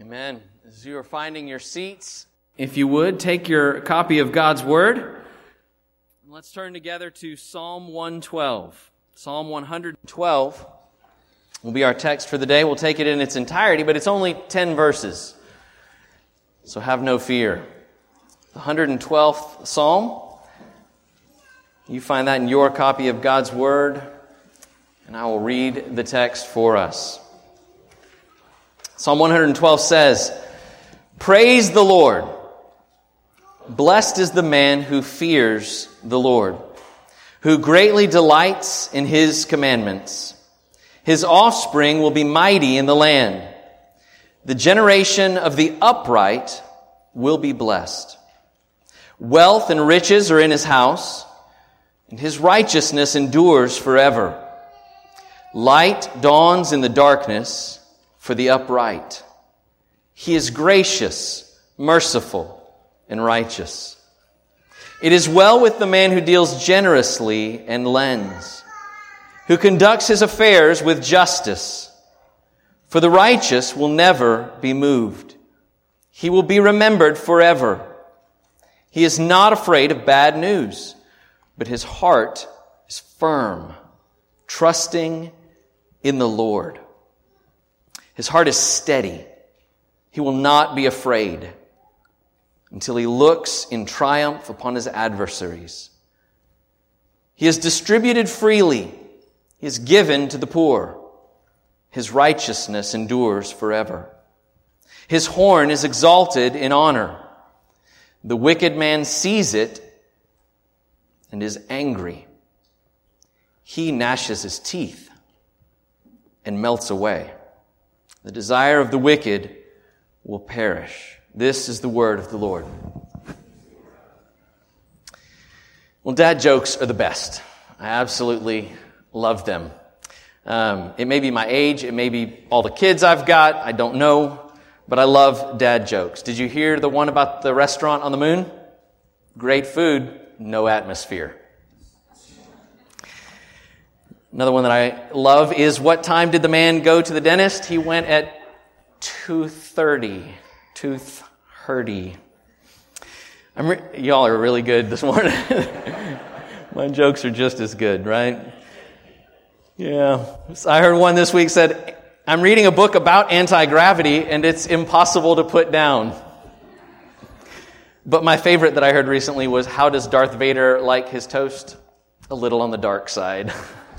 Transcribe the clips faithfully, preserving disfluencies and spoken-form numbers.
Amen. As you are finding your seats, if you would, take your copy of God's Word. Let's turn together to Psalm one twelve. Psalm one twelve will be our text for the day. We'll take it in its entirety, but it's only ten verses. So have no fear. The one hundred twelfth Psalm. You find that in your copy of God's Word, and I will read the text for us. Psalm one twelve says, "Praise the Lord. Blessed is the man who fears the Lord, who greatly delights in His commandments. His offspring will be mighty in the land. The generation of the upright will be blessed. Wealth and riches are in his house, and his righteousness endures forever. Light dawns in the darkness for the upright. He is gracious, merciful, and righteous. It is well with the man who deals generously and lends, who conducts his affairs with justice. For the righteous will never be moved. He will be remembered forever. He is not afraid of bad news, but his heart is firm, trusting in the Lord. His heart is steady. He will not be afraid until he looks in triumph upon his adversaries. He has distributed freely. He has given to the poor. His righteousness endures forever. His horn is exalted in honor. The wicked man sees it and is angry. He gnashes his teeth and melts away. The desire of the wicked will perish." This is the word of the Lord. Well, dad jokes are the best. I absolutely love them. Um, it may be my age, it may be all the kids I've got, I don't know, but I love dad jokes. Did you hear the one about the restaurant on the moon? Great food, no atmosphere. Another one that I love is, what time did the man go to the dentist? He went at two thirty. Tooth hurty. I'm re- Y'all are really good this morning. My jokes are just as good, right? Yeah. I heard one this week said, "I'm reading a book about anti-gravity and it's impossible to put down." But my favorite that I heard recently was, "How does Darth Vader like his toast? A little on the dark side."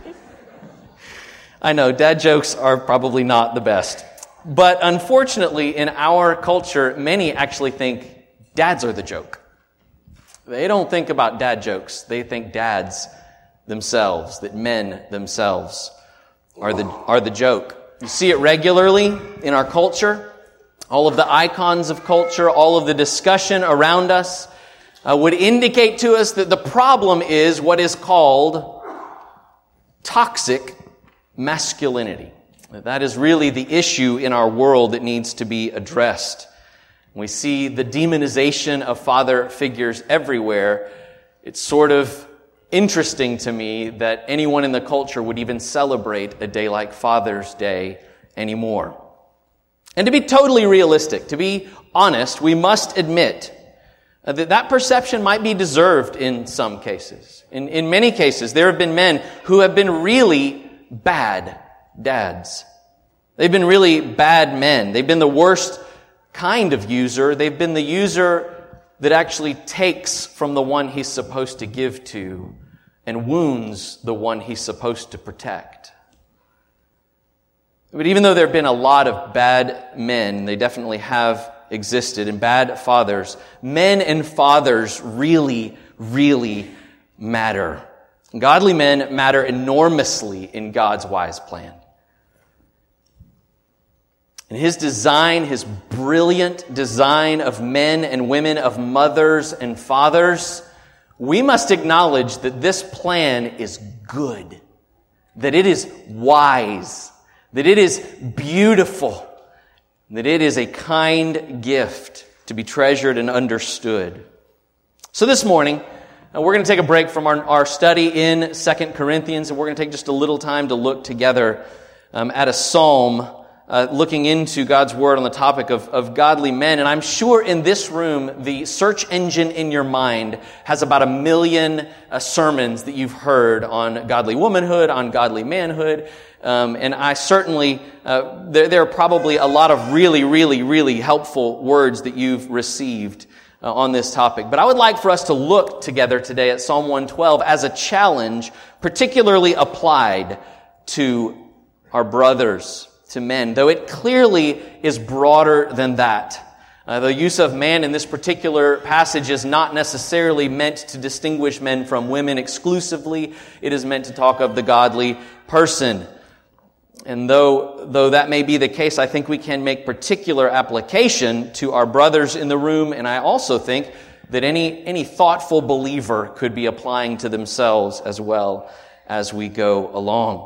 I know, dad jokes are probably not the best. But unfortunately, in our culture, many actually think dads are the joke. They don't think about dad jokes. They think dads themselves, that men themselves are the are the joke. You see it regularly in our culture. All of the icons of culture, all of the discussion around us uh, would indicate to us that the problem is what is called toxic masculinity. That is really the issue in our world that needs to be addressed. We see the demonization of father figures everywhere. It's sort of interesting to me that anyone in the culture would even celebrate a day like Father's Day anymore. And to be totally realistic, to be honest, we must admit that that perception might be deserved in some cases. In, in many cases, there have been men who have been really bad dads. They've been really bad men. They've been the worst kind of user. They've been the user that actually takes from the one he's supposed to give to and wounds the one he's supposed to protect. But even though there have been a lot of bad men, they definitely have existed, and bad fathers, men and fathers really, really matter. Godly men matter enormously in God's wise plan. In His design, His brilliant design of men and women, of mothers and fathers, we must acknowledge that this plan is good, that it is wise, that it is beautiful, that it is a kind gift to be treasured and understood. So this morning, uh, we're going to take a break from our, our study in Second Corinthians, and we're going to take just a little time to look together um, at a psalm uh, looking into God's Word on the topic of, of godly men. And I'm sure in this room, the search engine in your mind has about a million uh, sermons that you've heard on godly womanhood, on godly manhood. Um, and I certainly, uh, there, there are probably a lot of really, really, really helpful words that you've received uh, on this topic. But I would like for us to look together today at Psalm one twelve as a challenge, particularly applied to our brothers, to men, though it clearly is broader than that. Uh, the use of man in this particular passage is not necessarily meant to distinguish men from women exclusively. It is meant to talk of the godly person. And though, though that may be the case, I think we can make particular application to our brothers in the room, and I also think that any, any thoughtful believer could be applying to themselves as well as we go along.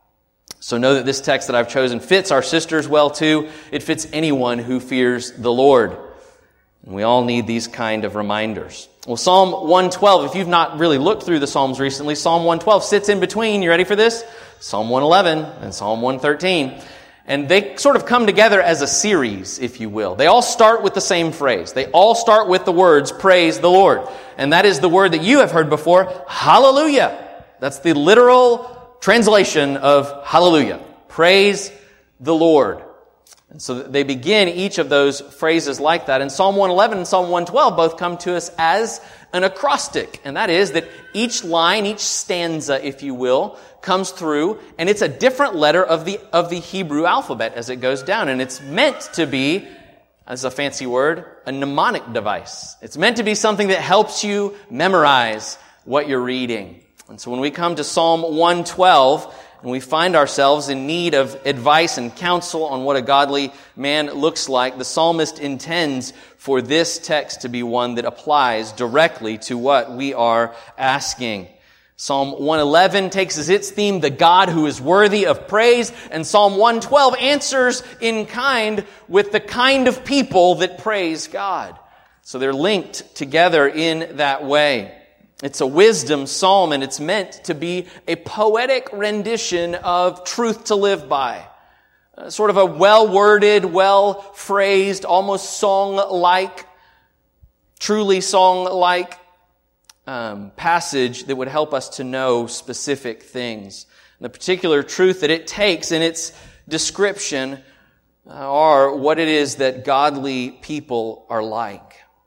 So know that this text that I've chosen fits our sisters well too. It fits anyone who fears the Lord. And we all need these kind of reminders. Well, Psalm one twelve, if you've not really looked through the Psalms recently, Psalm one twelve sits in between, you ready for this? Psalm one eleven and Psalm one thirteen. And they sort of come together as a series, if you will. They all start with the same phrase. They all start with the words, praise the Lord. And that is the word that you have heard before, hallelujah. That's the literal translation of hallelujah. Praise the Lord. And so they begin each of those phrases like that. And Psalm one eleven and Psalm one twelve both come to us as an acrostic. And that is that each line, each stanza, if you will, comes through, and it's a different letter of the of the Hebrew alphabet as it goes down. And it's meant to be, as a fancy word, a mnemonic device. It's meant to be something that helps you memorize what you're reading. And so when we come to Psalm one twelve, and we find ourselves in need of advice and counsel on what a godly man looks like, the psalmist intends for this text to be one that applies directly to what we are asking. Psalm one eleven takes as its theme the God who is worthy of praise, and Psalm one twelve answers in kind with the kind of people that praise God. So they're linked together in that way. It's a wisdom psalm, and it's meant to be a poetic rendition of truth to live by. Uh, sort of a well-worded, well-phrased, almost song-like, truly song-like um, passage that would help us to know specific things. And the particular truth that it takes in its description uh, are what it is that godly people are like.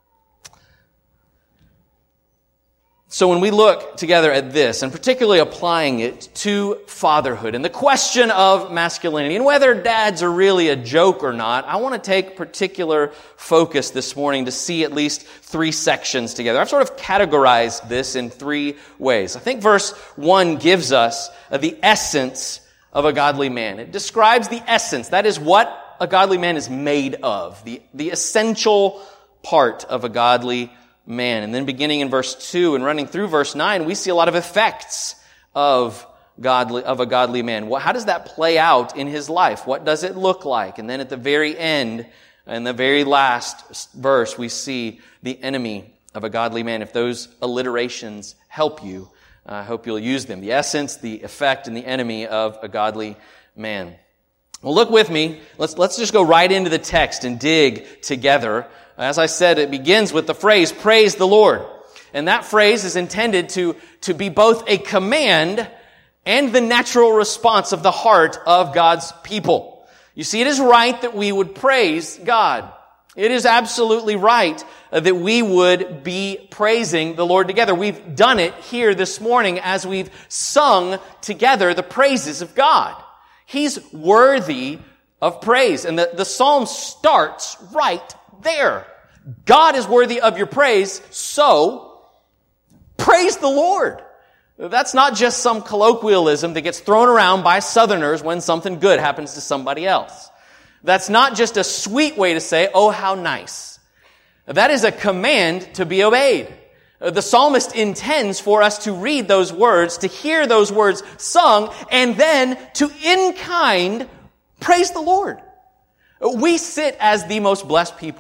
So when we look together at this, and particularly applying it to fatherhood and the question of masculinity and whether dads are really a joke or not, I want to take particular focus this morning to see at least three sections together. I've sort of categorized this in three ways. I think verse one gives us the essence of a godly man. It describes the essence. That is what a godly man is made of, the, the essential part of a godly man. And then beginning in verse two and running through verse nine, we see a lot of effects of godly of a godly man. Well, how does that play out in his life? What does it look like? And then at the very end, in the very last verse, we see the enemy of a godly man. If those alliterations help you, I hope you'll use them. The essence, the effect, and the enemy of a godly man. Well, look with me. Let's, let's just go right into the text and dig together. As I said, it begins with the phrase, praise the Lord. And that phrase is intended to, to be both a command and the natural response of the heart of God's people. You see, it is right that we would praise God. It is absolutely right that we would be praising the Lord together. We've done it here this morning as we've sung together the praises of God. He's worthy of praise. And the, the psalm starts right there. God is worthy of your praise, so praise the Lord. That's not just some colloquialism that gets thrown around by Southerners when something good happens to somebody else. That's not just a sweet way to say, oh, how nice. That is a command to be obeyed. The psalmist intends for us to read those words, to hear those words sung, and then to, in kind, praise the Lord. We sit as the most blessed people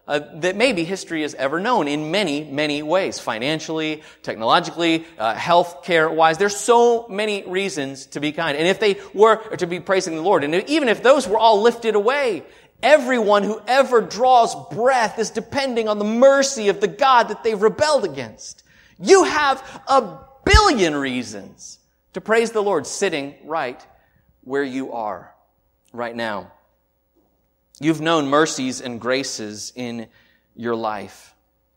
uh, that maybe history has ever known in many, many ways. Financially, technologically, uh, health care-wise. There's so many reasons to be kind. And if they were to be praising the Lord, and even if those were all lifted away, everyone who ever draws breath is depending on the mercy of the God that they've rebelled against. You have a billion reasons to praise the Lord sitting right where you are right now. You've known mercies and graces in your life.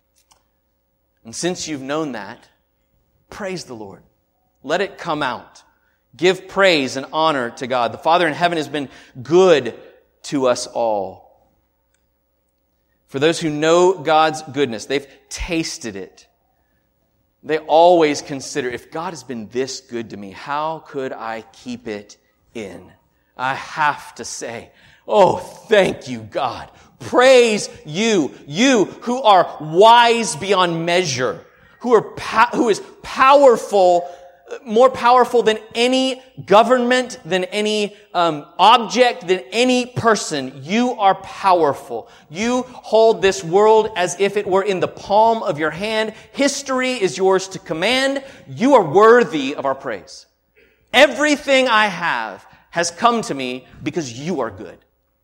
And since you've known that, praise the Lord. Let it come out. Give praise and honor to God. The Father in heaven has been good to us all. For those who know God's goodness, they've tasted it. They always consider, if God has been this good to me, how could I keep it in? I have to say, oh, thank you, God. Praise you, you who are wise beyond measure, who are po- who is powerful, more powerful than any government, than any um, object, than any person. You are powerful. You hold this world as if it were in the palm of your hand. History is yours to command. You are worthy of our praise. Everything I have has come to me because you are good.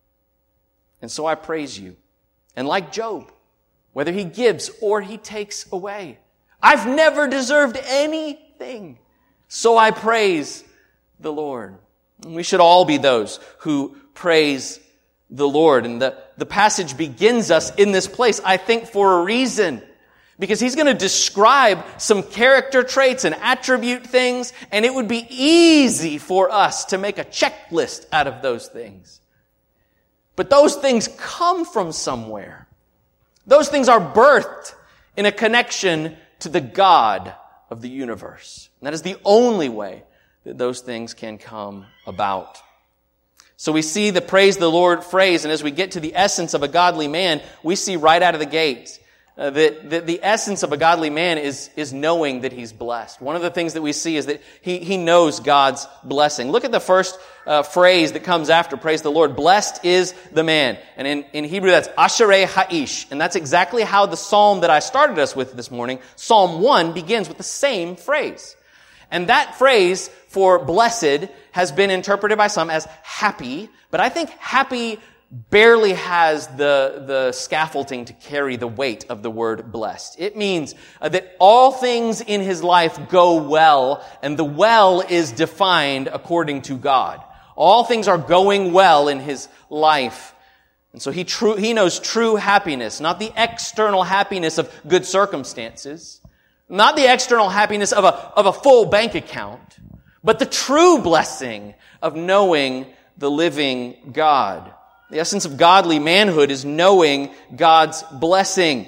And so I praise you. And like Job, whether he gives or he takes away, I've never deserved anything. So I praise the Lord. And we should all be those who praise the Lord. And the, the passage begins us in this place, I think, for a reason. Because he's going to describe some character traits and attribute things, and it would be easy for us to make a checklist out of those things. But those things come from somewhere. Those things are birthed in a connection to the God of the universe. And that is the only way that those things can come about. So we see the praise the Lord phrase, and as we get to the essence of a godly man, we see right out of the gate uh, that, that the essence of a godly man is, is knowing that he's blessed. One of the things that we see is that he, he knows God's blessing. Look at the first uh, phrase that comes after praise the Lord. Blessed is the man. And in, in Hebrew that's Asherei Ha'ish. And that's exactly how the psalm that I started us with this morning, Psalm one, begins with the same phrase. And that phrase for blessed has been interpreted by some as happy, but I think happy barely has the, the scaffolding to carry the weight of the word blessed. It means uh, that all things in his life go well, and the well is defined according to God. All things are going well in his life. And so he true, he knows true happiness, not the external happiness of good circumstances, not the external happiness of a, of a full bank account, but the true blessing of knowing the living God. The essence of godly manhood is knowing God's blessing.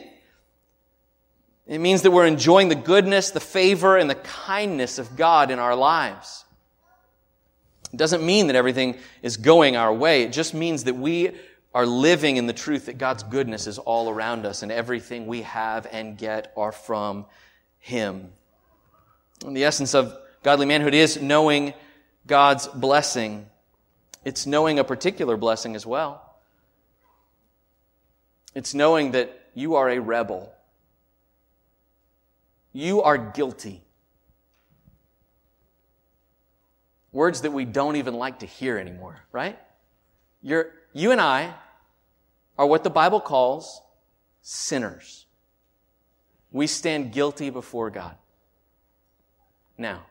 It means that we're enjoying the goodness, the favor, and the kindness of God in our lives. It doesn't mean that everything is going our way. It just means that we are living in the truth that God's goodness is all around us and everything we have and get are from Him. And the essence of godly manhood is knowing God's blessing. It's knowing a particular blessing as well. It's knowing that you are a rebel. You are guilty. Words that we don't even like to hear anymore, right? You're, you and I are what the Bible calls sinners. We stand guilty before God. Now,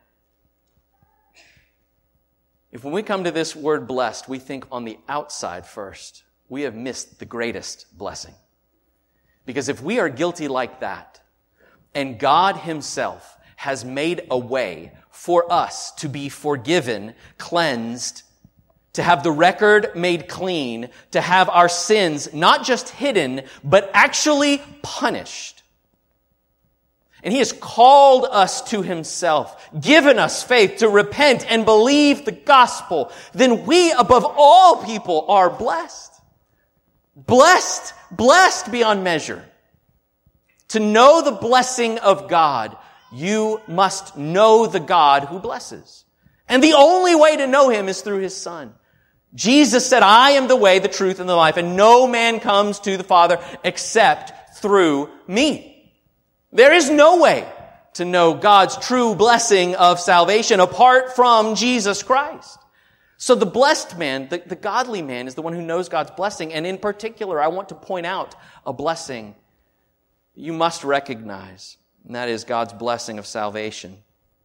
if when we come to this word blessed, we think on the outside first, we have missed the greatest blessing. Because if we are guilty like that, and God Himself has made a way for us to be forgiven, cleansed, to have the record made clean, to have our sins not just hidden, but actually punished. And He has called us to Himself, given us faith to repent and believe the gospel. Then we, above all people, are blessed. Blessed, blessed beyond measure. To know the blessing of God, you must know the God who blesses. And the only way to know Him is through His Son, Jesus said, I am the way, the truth, and the life, and no man comes to the Father except through me. There is no way to know God's true blessing of salvation apart from Jesus Christ. So the blessed man, the, the godly man, is the one who knows God's blessing. And in particular, I want to point out a blessing you must recognize, and that is God's blessing of salvation.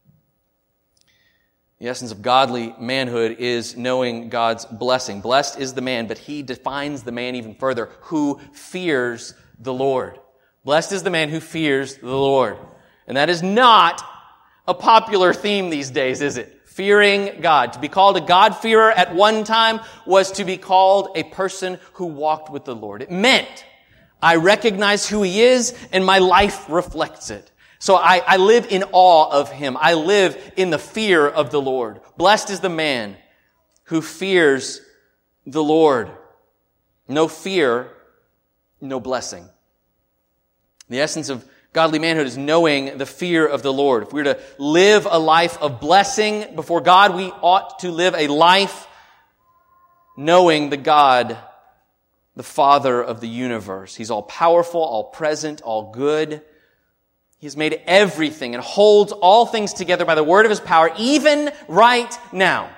The essence of godly manhood is knowing God's blessing. Blessed is the man, but he defines the man even further, who fears the Lord. Blessed is the man who fears the Lord. And that is not a popular theme these days, is it? Fearing God. To be called a God-fearer at one time was to be called a person who walked with the Lord. It meant I recognize who He is and my life reflects it. So I, I live in awe of Him. I live in the fear of the Lord. Blessed is the man who fears the Lord. No fear, no blessing. The essence of godly manhood is knowing the fear of the Lord. If we were to live a life of blessing before God, we ought to live a life knowing the God, the Father of the universe. He's all powerful, all present, all good. He's made everything and holds all things together by the word of His power, even right now.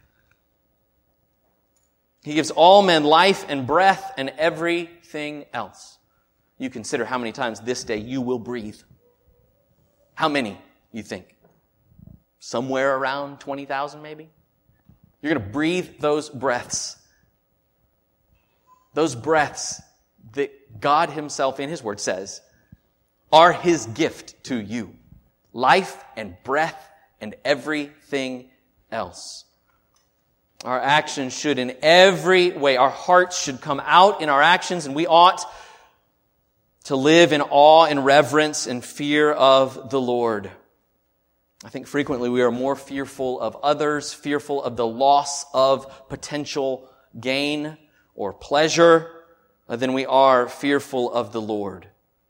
He gives all men life and breath and everything else. You consider how many times this day you will breathe. How many, you think? Somewhere around twenty thousand maybe? You're going to breathe those breaths. Those breaths that God Himself in His Word says are His gift to you. Life and breath and everything else. Our actions should in every way, our hearts should come out in our actions, and we ought to live in awe and reverence and fear of the Lord. I think frequently we are more fearful of others, fearful of the loss of potential gain or pleasure than we are fearful of the Lord.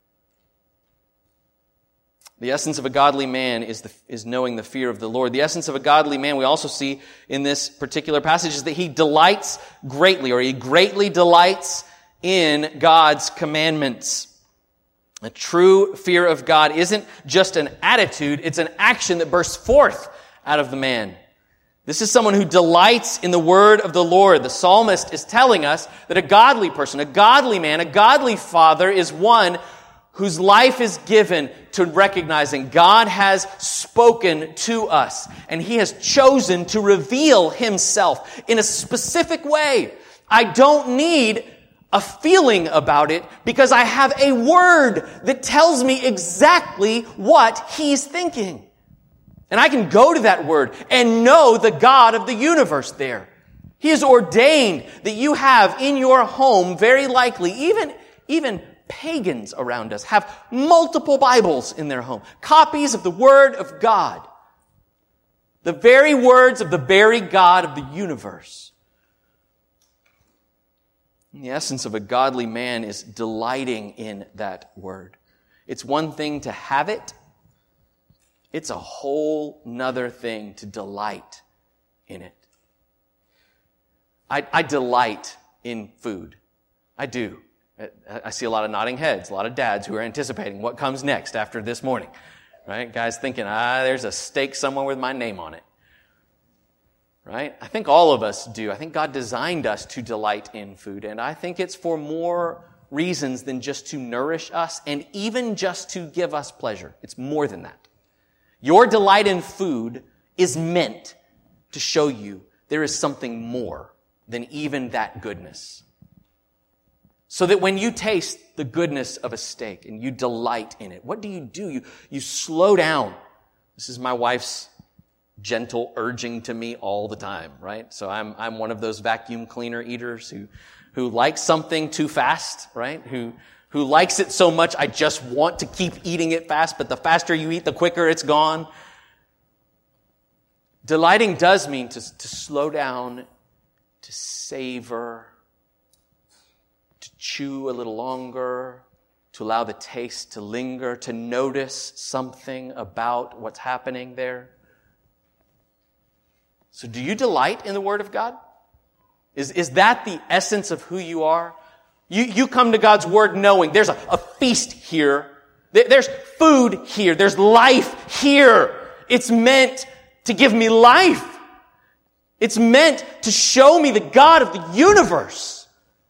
The essence of a godly man is the, is knowing the fear of the Lord. The essence of a godly man, we also see in this particular passage, is that he delights greatly, or he greatly delights in God's commandments. A true fear of God isn't just an attitude, it's an action that bursts forth out of the man. This is someone who delights in the word of the Lord. The psalmist is telling us that a godly person, a godly man, a godly father is one whose life is given to recognizing God has spoken to us, and He has chosen to reveal Himself in a specific way. I don't need a feeling about it because I have a word that tells me exactly what He's thinking. And I can go to that word and know the God of the universe there. He has ordained that you have in your home, very likely, even, even pagans around us have multiple Bibles in their home, copies of the Word of God, the very words of the very God of the universe. And the essence of a godly man is delighting in that Word. It's one thing to have it. It's a whole nother thing to delight in it. I, I delight in food. I do. I see a lot of nodding heads, a lot of dads who are anticipating what comes next after this morning. Right? Guys thinking, ah, there's a steak somewhere with my name on it. Right? I think all of us do. I think God designed us to delight in food, and I think it's for more reasons than just to nourish us and even just to give us pleasure. It's more than that. Your delight in food is meant to show you there is something more than even that goodness. So that when you taste the goodness of a steak and you delight in it, what do you do? You, you slow down. This is my wife's gentle urging to me all the time, right? So I'm, I'm one of those vacuum cleaner eaters who, who likes something too fast, right? Who, who likes it so much I just want to keep eating it fast, but the faster you eat, the quicker it's gone. Delighting does mean to, to slow down, to savor, to chew a little longer, to allow the taste to linger, to notice something about what's happening there. So do you delight in the Word of God? Is, is that the essence of who you are? You, you come to God's Word knowing there's a, a feast here. There's food here. There's life here. It's meant to give me life. It's meant to show me the God of the universe.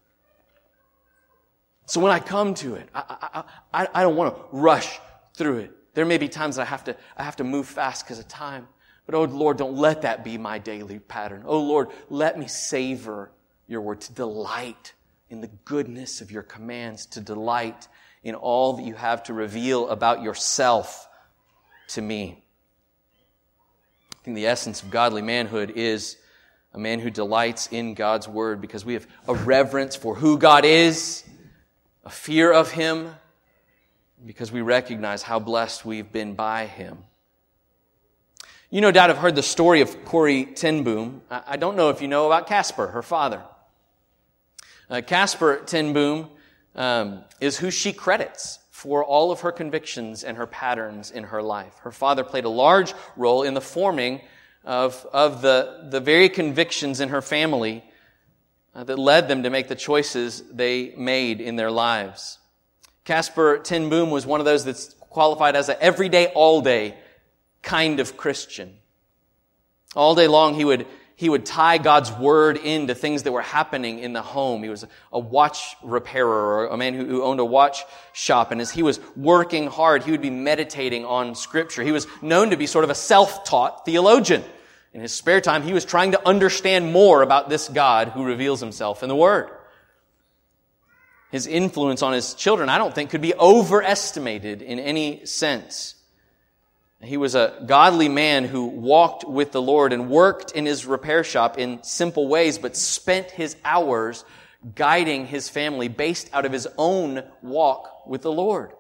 So when I come to it, I, I, I, I don't want to rush through it. There may be times that I have to, I have to move fast because of time. But oh Lord, don't let that be my daily pattern. Oh Lord, let me savor your word, to delight in the goodness of your commands, to delight in all that you have to reveal about yourself to me. I think the essence of godly manhood is a man who delights in God's word because we have a reverence for who God is, a fear of Him, because we recognize how blessed we've been by Him. You no doubt have heard the story of Corrie ten Boom. I don't know if you know about Casper, her father. Uh, Casper ten Boom um, is who she credits for all of her convictions and her patterns in her life. Her father played a large role in the forming of, of the, the very convictions in her family uh, that led them to make the choices they made in their lives. Casper ten Boom was one of those that's qualified as an everyday, all-day kind of Christian. All day long he would he would tie God's word into things that were happening in the home. He was a watch repairer, or a man who, who owned a watch shop, and as he was working hard, he would be meditating on Scripture. He was known to be sort of a self-taught theologian. In his spare time, he was trying to understand more about this God who reveals Himself in the Word. His influence on his children, I don't think, could be overestimated in any sense. He was a godly man who walked with the Lord and worked in his repair shop in simple ways, but spent his hours guiding his family based out of his own walk with the Lord.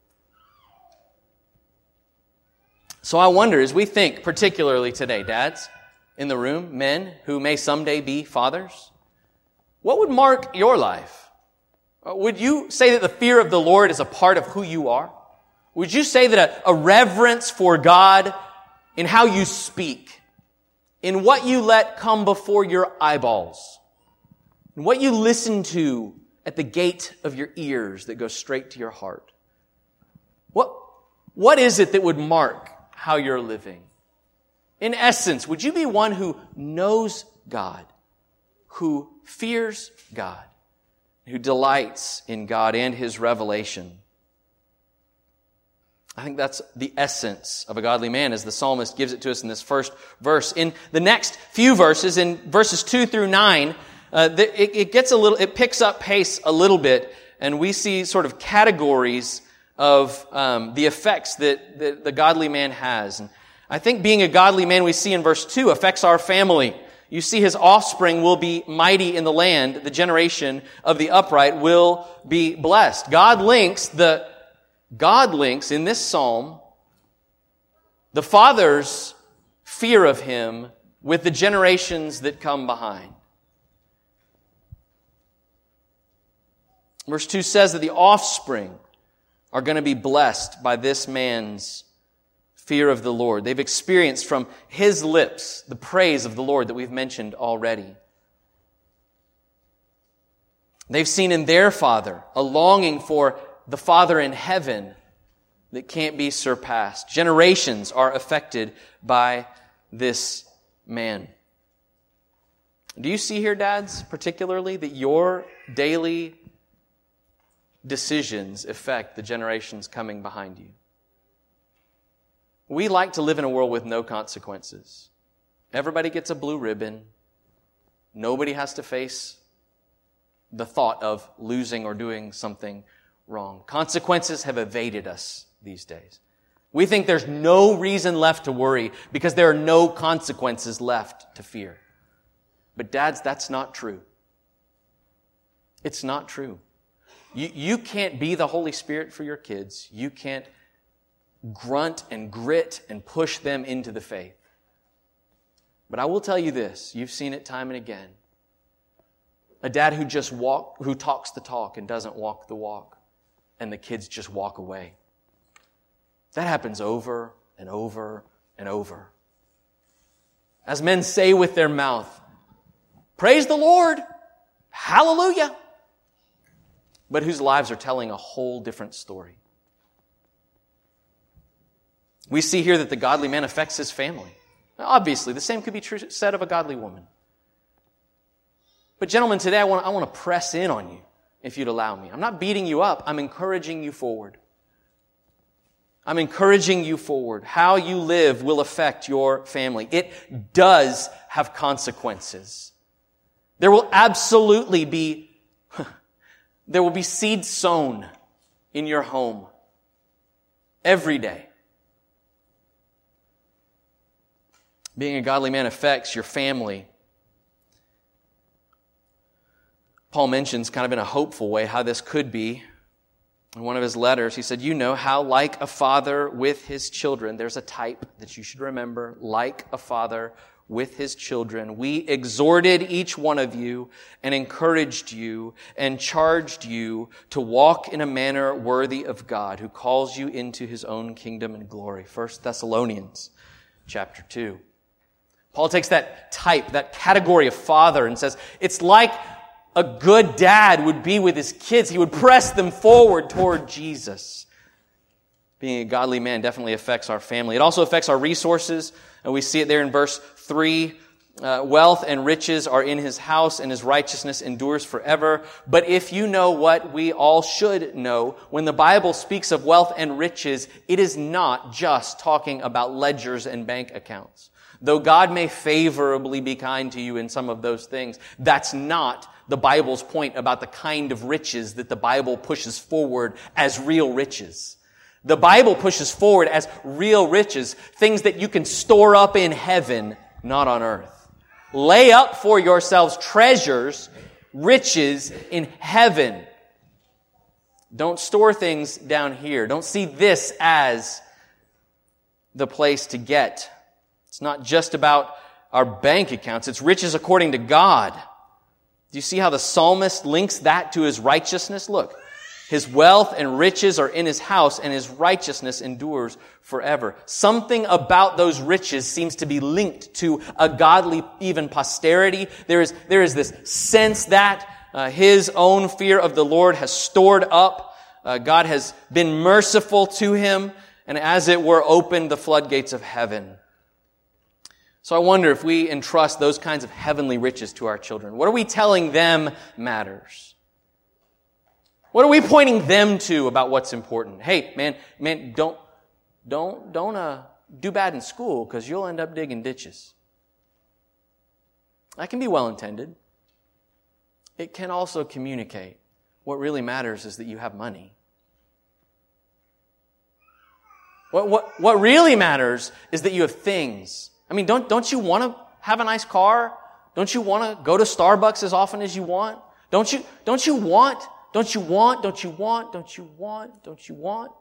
So I wonder, as we think, particularly today, dads in the room, men who may someday be fathers, what would mark your life? Would you say that the fear of the Lord is a part of who you are? Would you say that a, a reverence for God in how you speak, in what you let come before your eyeballs, in what you listen to at the gate of your ears that goes straight to your heart? What, what is it that would mark how you're living? In essence, would you be one who knows God, who fears God, who delights in God and His revelation? I think that's the essence of a godly man, as the psalmist gives it to us in this first verse. In the next few verses, in verses two through nine, uh, it, it gets a little, it picks up pace a little bit, and we see sort of categories of um, the effects that, that the godly man has. And I think being a godly man, we see in verse two, affects our family. You see, his offspring will be mighty in the land. The generation of the upright will be blessed. God links the God links in this psalm the father's fear of Him with the generations that come behind. Verse two says that the offspring are going to be blessed by this man's fear of the Lord. They've experienced from his lips the praise of the Lord that we've mentioned already. They've seen in their father a longing for the Father in heaven that can't be surpassed. Generations are affected by this man. Do you see here, dads, particularly, that your daily decisions affect the generations coming behind you? We like to live in a world with no consequences. Everybody gets a blue ribbon. Nobody has to face the thought of losing or doing something wrong. Consequences have evaded us these days. We think there's no reason left to worry because there are no consequences left to fear. But dads, that's not true. It's not true. You, you can't be the Holy Spirit for your kids. You can't grunt and grit and push them into the faith. But I will tell you this, you've seen it time and again. A dad who just walk, who talks the talk and doesn't walk the walk, and the kids just walk away. That happens over and over and over. As men say with their mouth, Praise the Lord. Hallelujah. But whose lives are telling a whole different story. We see here that the godly man affects his family. Now, obviously, the same could be true said of a godly woman. But gentlemen, today I want, I want to press in on you, if you'd allow me. I'm not beating you up. I'm encouraging you forward. I'm encouraging you forward. How you live will affect your family. It does have consequences. There will absolutely be, there will be seed sown in your home every day. Being a godly man affects your family. Paul mentions kind of in a hopeful way how this could be. In one of his letters, he said, you know how like a father with his children, there's a type that you should remember, like a father with his children, we exhorted each one of you and encouraged you and charged you to walk in a manner worthy of God, who calls you into his own kingdom and glory. First Thessalonians chapter two. Paul takes that type, that category of father, and says, it's like a good dad would be with his kids. He would press them forward toward Jesus. Being a godly man definitely affects our family. It also affects our resources, and we see it there in verse three. Uh, wealth and riches are in his house, and his righteousness endures forever. But if you know what we all should know, when the Bible speaks of wealth and riches, it is not just talking about ledgers and bank accounts. Though God may favorably be kind to you in some of those things, that's not the Bible's point about the kind of riches that the Bible pushes forward as real riches. The Bible pushes forward as real riches, things that you can store up in heaven, not on earth. Lay up for yourselves treasures, riches in heaven. Don't store things down here. Don't see this as the place to get. It's not just about our bank accounts. It's riches according to God. Do you see how the psalmist links that to his righteousness? Look, his wealth and riches are in his house, and his righteousness endures forever. Something about those riches seems to be linked to a godly, even posterity. There is, there is this sense that uh, his own fear of the Lord has stored up. Uh, God has been merciful to him, and as it were, opened the floodgates of heaven. So I wonder if we entrust those kinds of heavenly riches to our children. What are we telling them matters? What are we pointing them to about what's important? Hey, man, man, don't, don't, don't, uh, do bad in school because you'll end up digging ditches. That can be well intended. It can also communicate. What really matters is that you have money. What, what, what really matters is that you have things. I mean, don't, don't you want to have a nice car? Don't you want to go to Starbucks as often as you want? Don't you, don't you want, don't you want, don't you want, don't you want, don't you want?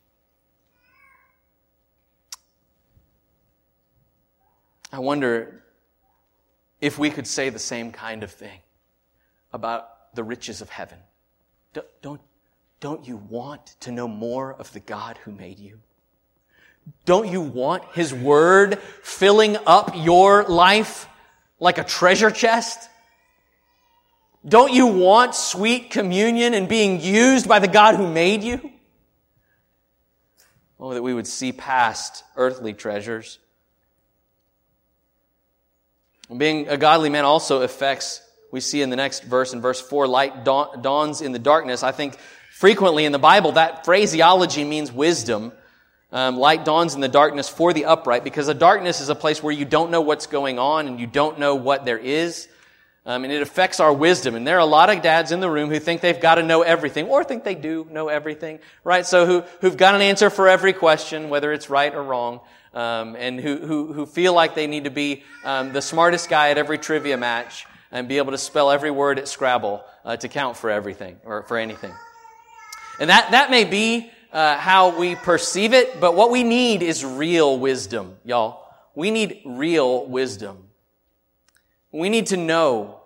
I wonder if we could say the same kind of thing about the riches of heaven. Don't, don't, don't you want to know more of the God who made you? Don't you want His Word filling up your life like a treasure chest? Don't you want sweet communion and being used by the God who made you? Oh, that we would see past earthly treasures. Being a godly man also affects, we see in the next verse, in verse four, light dawns in the darkness. I think frequently in the Bible that phraseology means wisdom. Um, light dawns in the darkness for the upright, because the darkness is a place where you don't know what's going on and you don't know what there is. Um, and it affects our wisdom. And there are a lot of dads in the room who think they've got to know everything, or think they do know everything, right? So who, who've got an answer for every question, whether it's right or wrong, um, and who, who, who feel like they need to be um, the smartest guy at every trivia match and be able to spell every word at Scrabble uh, to count for everything or for anything. And that, that may be Uh, how we perceive it, but what we need is real wisdom, y'all. We need real wisdom. We need to know.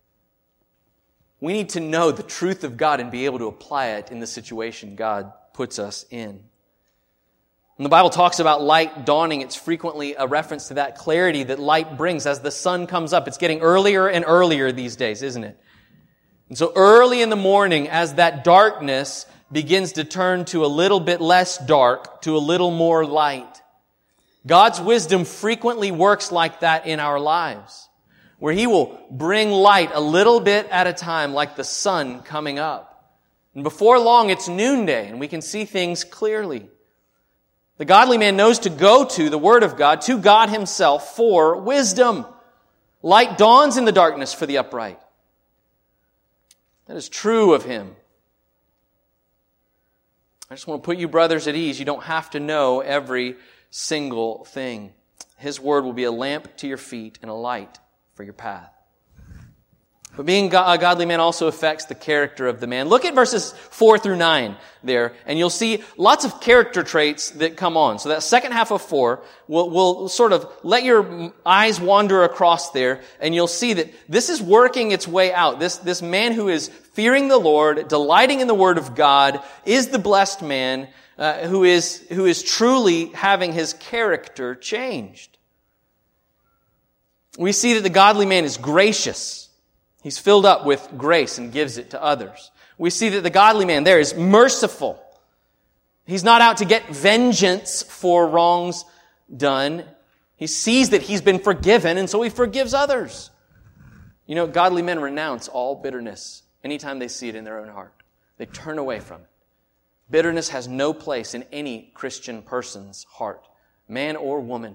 We need to know the truth of God and be able to apply it in the situation God puts us in. When the Bible talks about light dawning, it's frequently a reference to that clarity that light brings as the sun comes up. It's getting earlier and earlier these days, isn't it? And so early in the morning, as that darkness begins to turn to a little bit less dark, to a little more light, God's wisdom frequently works like that in our lives, where He will bring light a little bit at a time, like the sun coming up. And before long, it's noonday, and we can see things clearly. The godly man knows to go to the Word of God, to God Himself, for wisdom. Light dawns in the darkness for the upright. That is true of him. I just want to put you brothers at ease. You don't have to know every single thing. His Word will be a lamp to your feet and a light for your path. But being a godly man also affects the character of the man. Look at verses four through nine there, and you'll see lots of character traits that come on. So that second half of four will, will sort of let your eyes wander across there, and you'll see that this is working its way out. This, this man who is fearing the Lord, delighting in the Word of God, is the blessed man uh, who is, who is truly having his character changed. We see that the godly man is gracious. He's filled up with grace and gives it to others. We see that the godly man there is merciful. He's not out to get vengeance for wrongs done. He sees that he's been forgiven, and so he forgives others. You know, godly men renounce all bitterness anytime they see it in their own heart. They turn away from it. Bitterness has no place in any Christian person's heart, man or woman.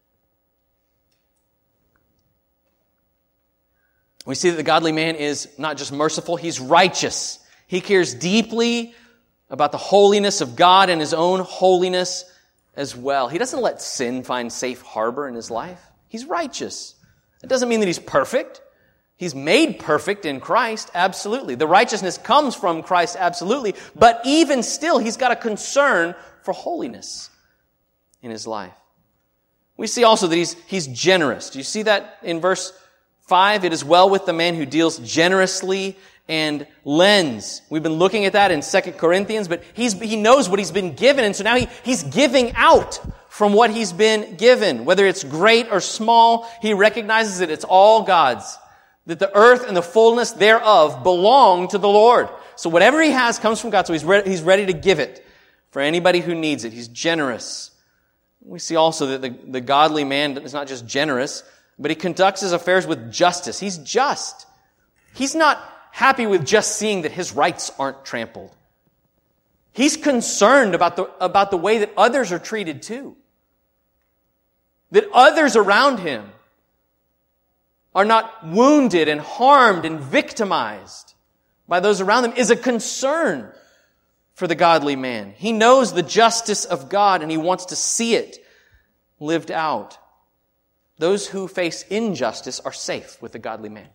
We see that the godly man is not just merciful, he's righteous. He cares deeply about the holiness of God and his own holiness as well. He doesn't let sin find safe harbor in his life. He's righteous. It doesn't mean that he's perfect. He's made perfect in Christ, absolutely. The righteousness comes from Christ, absolutely. But even still, he's got a concern for holiness in his life. We see also that he's, he's generous. Do you see that in verse Five, it is well with the man who deals generously and lends. We've been looking at that in Second Corinthians, but he's, he knows what he's been given, and so now he, he's giving out from what he's been given. Whether it's great or small, he recognizes that it's all God's, that the earth and the fullness thereof belong to the Lord. So whatever he has comes from God, so he's, re- he's ready to give it for anybody who needs it. He's generous. We see also that the, the godly man is not just generous, but he conducts his affairs with justice. He's just. He's not happy with just seeing that his rights aren't trampled. He's concerned about the, about the way that others are treated too. That others around him are not wounded and harmed and victimized by those around them is a concern for the godly man. He knows the justice of God and he wants to see it lived out. Those who face injustice are safe with the godly man.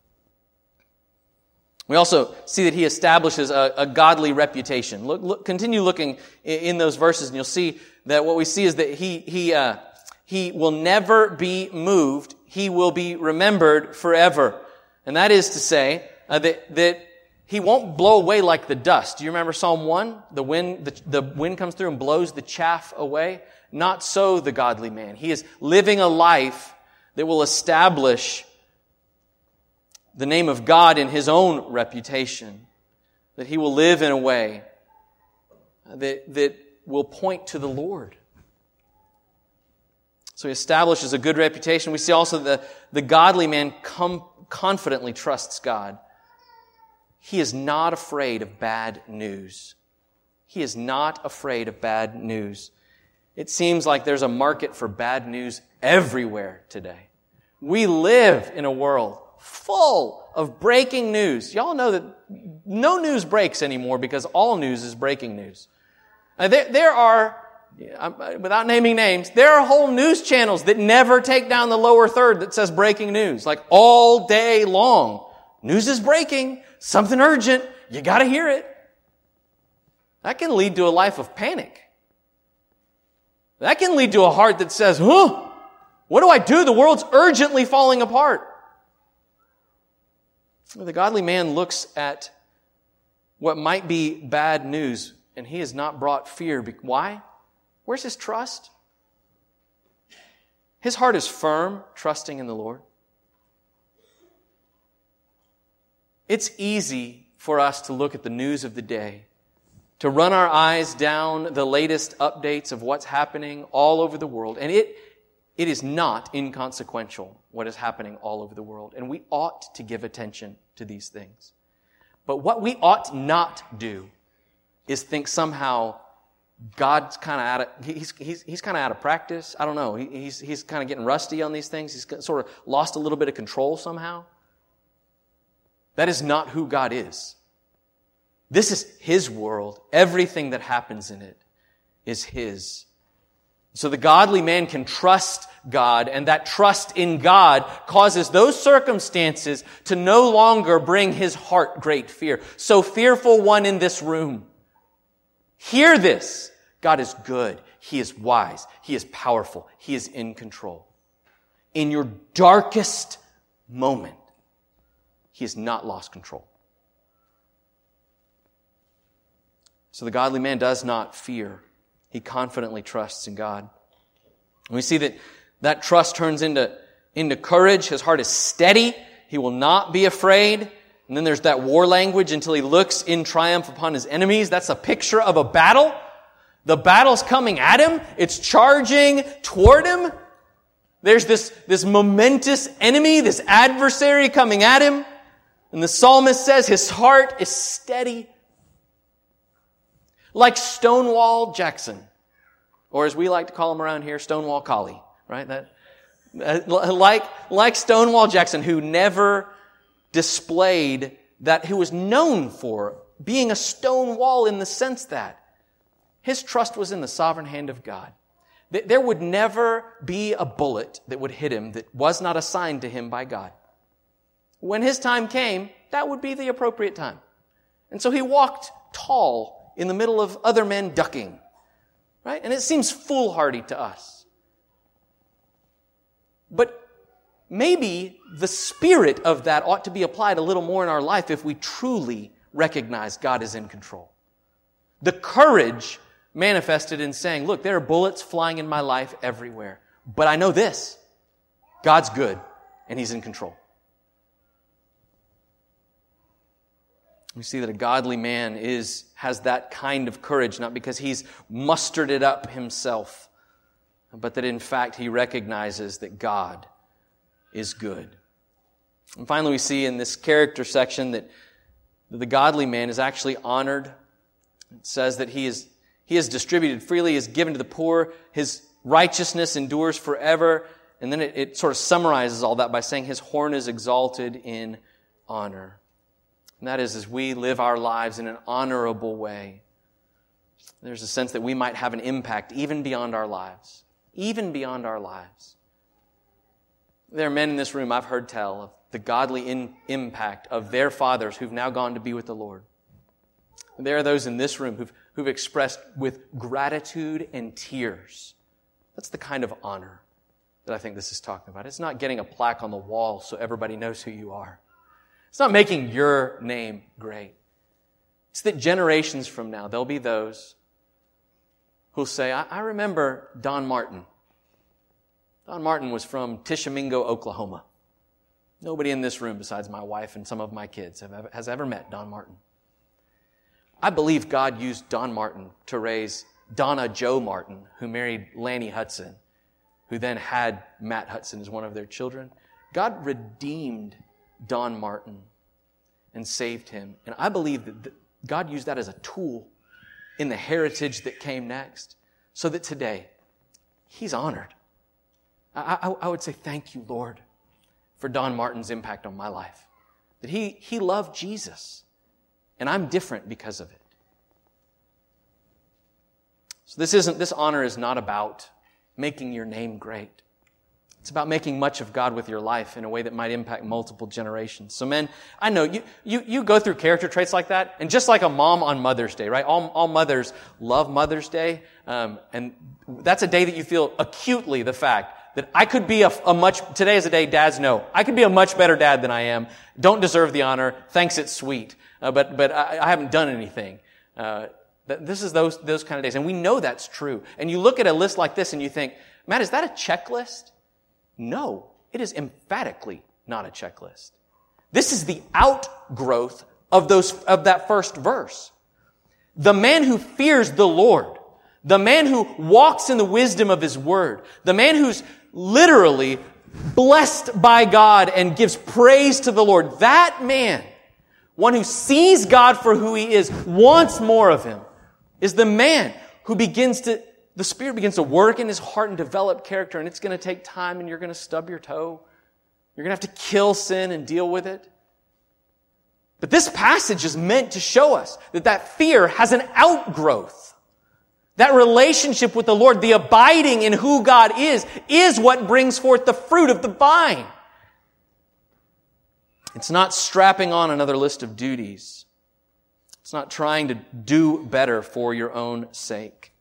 We also see that he establishes a, a godly reputation. Look, look, continue looking in, in those verses, and you'll see that what we see is that he he uh, he will never be moved. He will be remembered forever, and that is to say uh, that that he won't blow away like the dust. Do you remember Psalm one? The wind the, the wind comes through and blows the chaff away. Not so the godly man. He is living a life that will establish the name of God in his own reputation. That he will live in a way that, that will point to the Lord. So he establishes a good reputation. We see also that the, the godly man com- confidently trusts God. He is not afraid of bad news. He is not afraid of bad news. It seems like there's a market for bad news everywhere today. We live in a world full of breaking news. Y'all know that no news breaks anymore because all news is breaking news. Uh, there, there are, without naming names, there are whole news channels that never take down the lower third that says breaking news. Like all day long. News is breaking. Something urgent. You gotta hear it. That can lead to a life of panic. That can lead to a heart that says, huh, what do I do? The world's urgently falling apart. The godly man looks at what might be bad news, and he has not brought fear. Why? Where's his trust? His heart is firm, trusting in the Lord. It's easy for us to look at the news of the day, to run our eyes down the latest updates of what's happening all over the world. And it, it is not inconsequential what is happening all over the world. And we ought to give attention to these things. But what we ought not do is think somehow God's kind of out of, he's, he's, he's kind of out of practice. I don't know. He, he's, he's kind of getting rusty on these things. He's sort of lost a little bit of control somehow. That is not who God is. This is His world. Everything that happens in it is His. So the godly man can trust God, and that trust in God causes those circumstances to no longer bring his heart great fear. So fearful one in this room, hear this. God is good. He is wise. He is powerful. He is in control. In your darkest moment, He has not lost control. So the godly man does not fear. He confidently trusts in God. And we see that that trust turns into, into courage. His heart is steady. He will not be afraid. And then there's that war language until he looks in triumph upon his enemies. That's a picture of a battle. The battle's coming at him. It's charging toward him. There's this, this momentous enemy, this adversary coming at him. And the psalmist says his heart is steady. Like Stonewall Jackson, or as we like to call him around here, Stonewall Collie, right? That, uh, like, like Stonewall Jackson, who never displayed that, who was known for being a stone wall in the sense that his trust was in the sovereign hand of God. There would never be a bullet that would hit him that was not assigned to him by God. When his time came, that would be the appropriate time. And so he walked tall in the middle of other men ducking, right? And it seems foolhardy to us. But maybe the spirit of that ought to be applied a little more in our life if we truly recognize God is in control. The courage manifested in saying, look, there are bullets flying in my life everywhere, but I know this, God's good and He's in control. We see that a godly man is has that kind of courage, not because he's mustered it up himself, but that in fact he recognizes that God is good. And finally we see in this character section that the godly man is actually honored. It says that he is he is distributed freely, is given to the poor, his righteousness endures forever, and then it, it sort of summarizes all that by saying his horn is exalted in honor. And that is as we live our lives in an honorable way. There's a sense that we might have an impact even beyond our lives. Even beyond our lives. There are men in this room I've heard tell of the godly in, impact of their fathers who've now gone to be with the Lord. And there are those in this room who've, who've expressed with gratitude and tears. That's the kind of honor that I think this is talking about. It's not getting a plaque on the wall so everybody knows who you are. It's not making your name great. It's that generations from now, there'll be those who'll say, I, I remember Don Martin. Don Martin was from Tishomingo, Oklahoma. Nobody in this room besides my wife and some of my kids have ever, has ever met Don Martin. I believe God used Don Martin to raise Donna Jo Martin, who married Lanny Hudson, who then had Matt Hudson as one of their children. God redeemed Don Martin and saved him. And I believe that God used that as a tool in the heritage that came next, so that today he's honored. I, I, I would say thank you, Lord, for Don Martin's impact on my life. That he, he loved Jesus, and I'm different because of it. So this isn't, this honor is not about making your name great. It's about making much of God with your life in a way that might impact multiple generations. So men, I know you, you, you go through character traits like that, and just like a mom on Mother's Day, right? All, all mothers love Mother's Day, um, and that's a day that you feel acutely the fact that I could be a, a much, today is a day dads know, I could be a much better dad than I am, don't deserve the honor, thanks it's sweet, uh, but, but I, I haven't done anything. Uh, This is those, those kind of days. And we know that's true. And you look at a list like this and you think, Matt, is that a checklist? No, it is emphatically not a checklist. This is the outgrowth of those, of that first verse. The man who fears the Lord, the man who walks in the wisdom of His Word, the man who's literally blessed by God and gives praise to the Lord, that man, one who sees God for who He is, wants more of Him, is the man who begins to, the Spirit begins to work in his heart and develop character, and it's going to take time, and you're going to stub your toe. You're going to have to kill sin and deal with it. But this passage is meant to show us that that fear has an outgrowth. That relationship with the Lord, the abiding in who God is, is what brings forth the fruit of the vine. It's not strapping on another list of duties. It's not trying to do better for your own sake.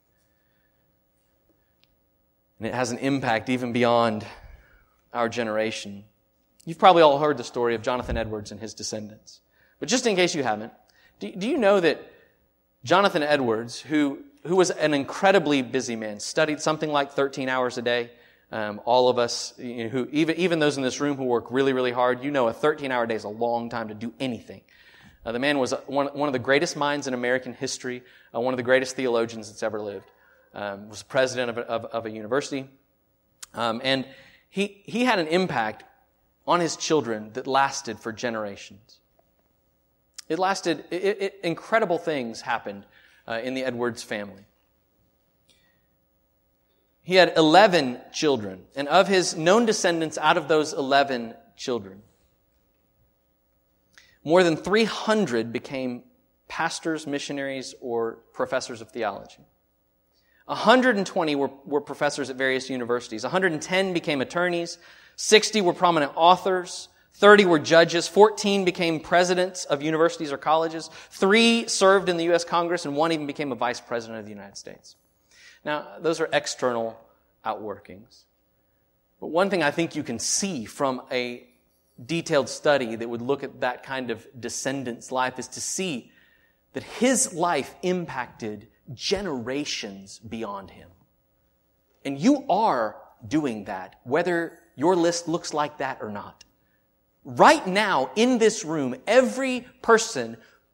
And it has an impact even beyond our generation. You've probably all heard the story of Jonathan Edwards and his descendants. But just in case you haven't, do, do you know that Jonathan Edwards, who, who was an incredibly busy man, studied something like thirteen hours a day? Um, all of us, you know, who even, even those in this room who work really, really hard, you know a thirteen-hour day is a long time to do anything. Uh, the man was one, one of the greatest minds in American history, uh, one of the greatest theologians that's ever lived. Um, was president of a, of, of a university. Um, and he, he had an impact on his children that lasted for generations. It lasted, it, it, incredible things happened uh, in the Edwards family. He had eleven children, and of his known descendants out of those eleven children, more than three hundred became pastors, missionaries, or professors of theology. one hundred twenty were, were professors at various universities. one hundred ten became attorneys. sixty were prominent authors. thirty were judges. fourteen became presidents of universities or colleges. Three served in the U S Congress, and one even became a vice president of the United States. Now, those are external outworkings. But one thing I think you can see from a detailed study that would look at that kind of descendant's life is to see that his life impacted generations beyond him. And you are doing that, whether your list looks like that or not. Right now, in this room, every person,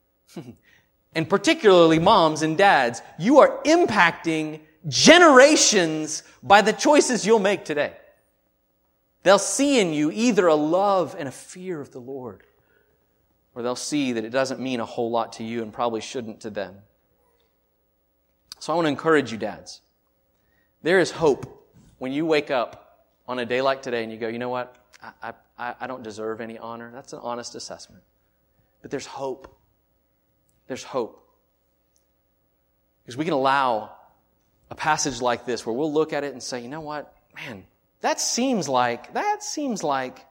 and particularly moms and dads, you are impacting generations by the choices you'll make today. They'll see in you either a love and a fear of the Lord, or they'll see that it doesn't mean a whole lot to you and probably shouldn't to them. So I want to encourage you, dads. There is hope when you wake up on a day like today and you go, you know what? I, I, I don't deserve any honor. That's an honest assessment. But there's hope. There's hope. Because we can allow a passage like this where we'll look at it and say, you know what? Man, that seems like, that seems like,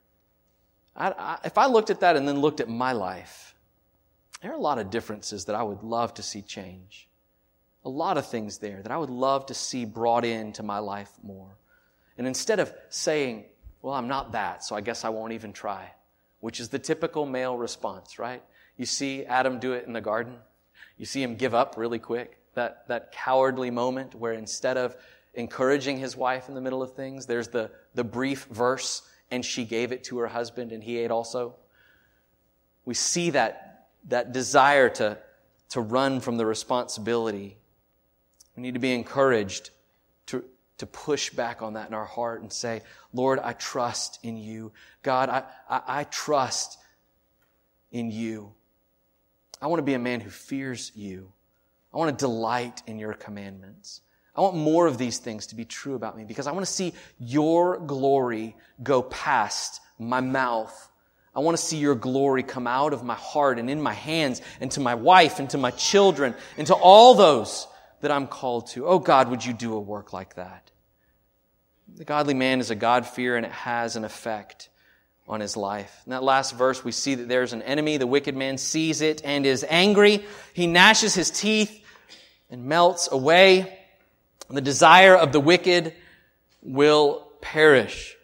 I, I, if I looked at that and then looked at my life, there are a lot of differences that I would love to see change. A lot of things there that I would love to see brought into my life more. And instead of saying, well, I'm not that, so I guess I won't even try, which is the typical male response, right? You see Adam do it in the garden. You see him give up really quick. That, that cowardly moment where instead of encouraging his wife in the middle of things, there's the, the brief verse, and she gave it to her husband and he ate also. We see that, that desire to, to run from the responsibility. We need to be encouraged to, to push back on that in our heart and say, Lord, I trust in you. God, I, I, I trust in you. I want to be a man who fears you. I want to delight in your commandments. I want more of these things to be true about me because I want to see your glory go past my mouth. I want to see your glory come out of my heart and in my hands and to my wife and to my children and to all those that I'm called to. Oh God, would you do a work like that? The godly man is a God-fearer, and it has an effect on his life. In that last verse, we see that there's an enemy. The wicked man sees it and is angry. He gnashes his teeth and melts away. The desire of the wicked will perish,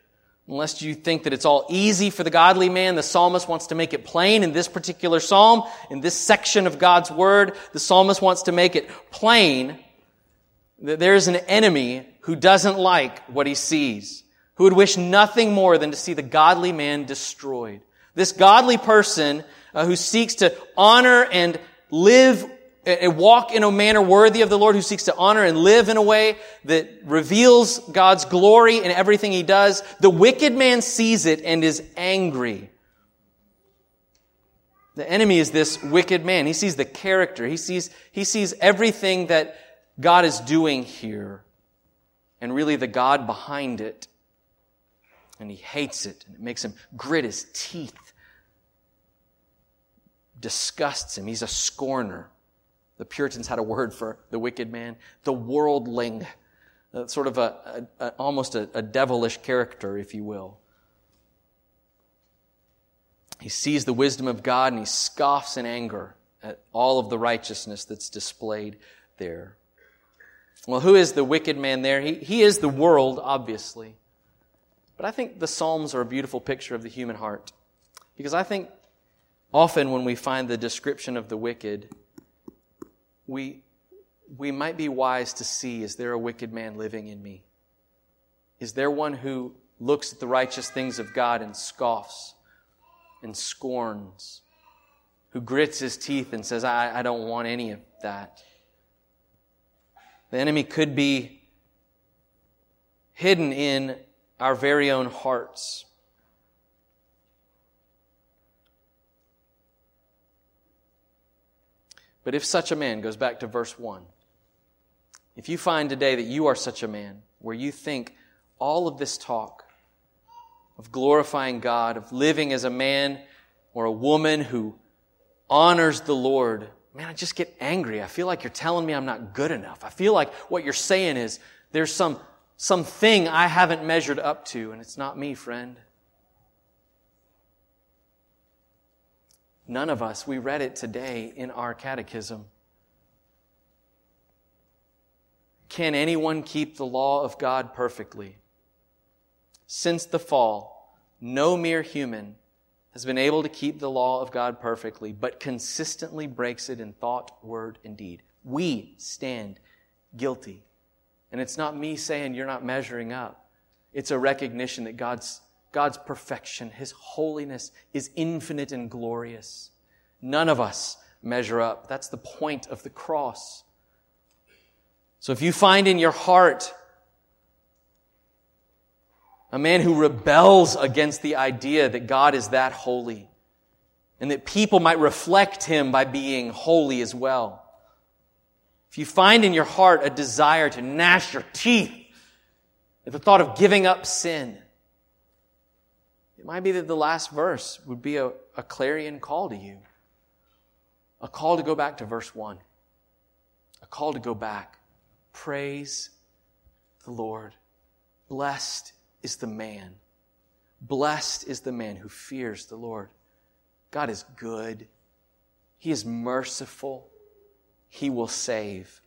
Unless you think that it's all easy for the godly man, the psalmist wants to make it plain in this particular psalm, in this section of God's Word. The psalmist wants to make it plain that there is an enemy who doesn't like what he sees, who would wish nothing more than to see the godly man destroyed. This godly person uh, who seeks to honor and live and walk in a manner worthy of the Lord, who seeks to honor and live in a way that reveals God's glory in everything he does. The wicked man sees it and is angry. The enemy is this wicked man. He sees the character. He sees, he sees everything that God is doing here, and really the God behind it. And he hates it, and it makes him grit his teeth. Disgusts him. He's a scorner. The Puritans had a word for the wicked man, the worldling, uh, sort of a, a, a almost a, a devilish character, if you will. He sees the wisdom of God and he scoffs in anger at all of the righteousness that's displayed there. Well, who is the wicked man there? He, he is the world, obviously. But I think the Psalms are a beautiful picture of the human heart. Because I think often when we find the description of the wicked, we, we might be wise to see, is there a wicked man living in me? Is there one who looks at the righteous things of God and scoffs and scorns, who grits his teeth and says, I, I don't want any of that? The enemy could be hidden in our very own hearts. But if such a man, goes back to verse one, if you find today that you are such a man, where you think all of this talk of glorifying God, of living as a man or a woman who honors the Lord, man, I just get angry. I feel like you're telling me I'm not good enough. I feel like what you're saying is there's some something I haven't measured up to, and it's not me, friend. None of us, we read it today in our catechism. Can anyone keep the law of God perfectly? Since the fall, no mere human has been able to keep the law of God perfectly, but consistently breaks it in thought, word, and deed. We stand guilty. And it's not me saying you're not measuring up. It's a recognition that God's God's perfection, His holiness is infinite and glorious. None of us measure up. That's the point of the cross. So if you find in your heart a man who rebels against the idea that God is that holy, and that people might reflect Him by being holy as well, if you find in your heart a desire to gnash your teeth at the thought of giving up sin, it might be that the last verse would be a, a clarion call to you. A call to go back to verse one. A call to go back. Praise the Lord. Blessed is the man. Blessed is the man who fears the Lord. God is good. He is merciful. He will save.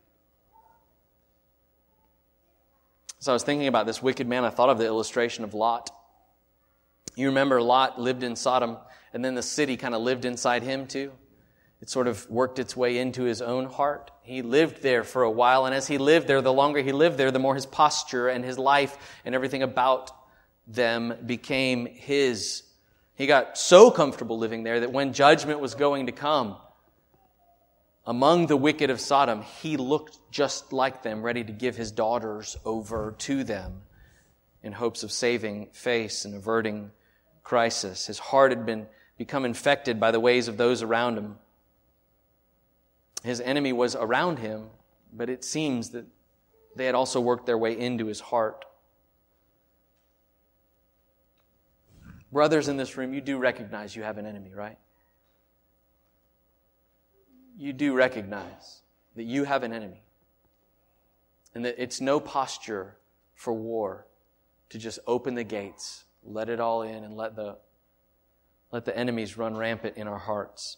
As I was thinking about this wicked man, I thought of the illustration of Lot. You remember Lot lived in Sodom, and then the city kind of lived inside him too. It sort of worked its way into his own heart. He lived there for a while, and as he lived there, the longer he lived there, the more his posture and his life and everything about them became his. He got so comfortable living there that when judgment was going to come among the wicked of Sodom, he looked just like them, ready to give his daughters over to them in hopes of saving face and averting crisis. His heart had been become infected by the ways of those around him. His enemy was around him, but it seems that they had also worked their way into his heart. Brothers in this room, you do recognize you have an enemy, right? You do recognize that you have an enemy, and that it's no posture for war to just open the gates, let it all in, and let the let the enemies run rampant in our hearts.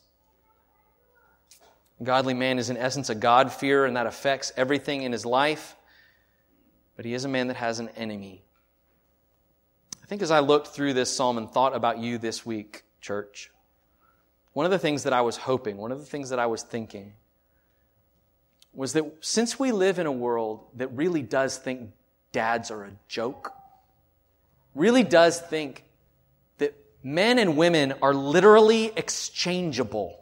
A godly man is in essence a God-fearer, and that affects everything in his life. But he is a man that has an enemy. I think as I looked through this psalm and thought about you this week, church, one of the things that I was hoping, one of the things that I was thinking, was that since we live in a world that really does think dads are a joke, really does think that men and women are literally exchangeable.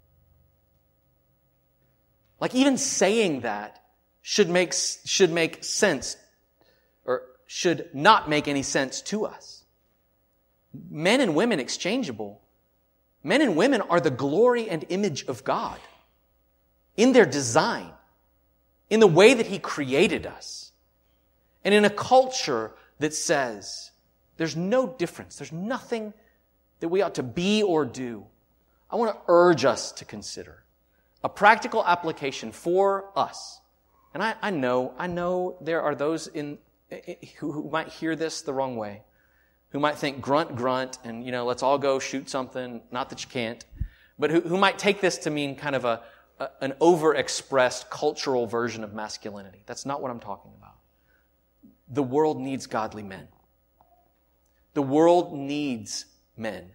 Like even saying that should make, should make sense, or should not make any sense to us. Men and women exchangeable. Men and women are the glory and image of God in their design, in the way that He created us, and in a culture that says there's no difference, there's nothing that we ought to be or do. I want to urge us to consider a practical application for us. And I, I know, I know there are those in who, who might hear this the wrong way, who might think grunt, grunt, and, you know, let's all go shoot something. Not that you can't, but who, who might take this to mean kind of a, a an overexpressed cultural version of masculinity. That's not what I'm talking about. The world needs godly men. The world needs men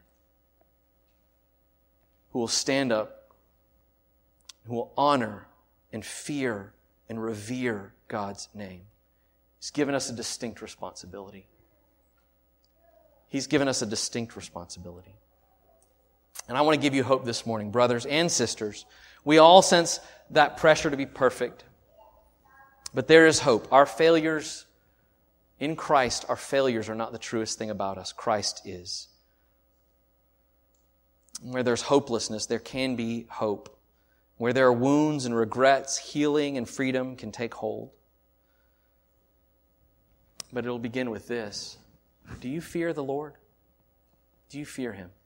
who will stand up, who will honor and fear and revere God's name. He's given us a distinct responsibility. He's given us a distinct responsibility. And I want to give you hope this morning, brothers and sisters. We all sense that pressure to be perfect. But there is hope. Our failures in Christ, our failures are not the truest thing about us. Christ is. Where there's hopelessness, there can be hope. Where there are wounds and regrets, healing and freedom can take hold. But it'll begin with this. Do you fear the Lord? Do you fear Him?